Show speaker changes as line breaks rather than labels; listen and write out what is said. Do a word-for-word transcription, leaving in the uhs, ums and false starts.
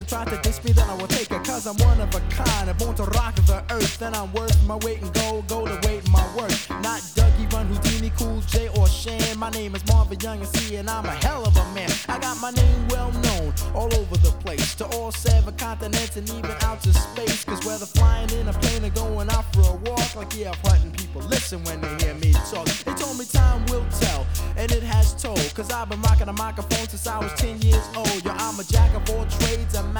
try to diss me, then I will take it, cause I'm one of a kind. I'm born to rock the earth, then I'm worth my weight in gold, gold to weight in my worth. Not Dougie Run, Houdini, Cool J, or Shan. My name is Marvin Young and C, and I'm a hell of a man. I got my name well known all over the place, to all seven continents and even out to space. Cause whether flying in a plane or going out for a walk, like yeah, I'm hunting people listen when they hear me talk. They told me time will tell, and it has told, cause I've been rocking a microphone since I was ten years old. Yo, I'm a jack of all trades, a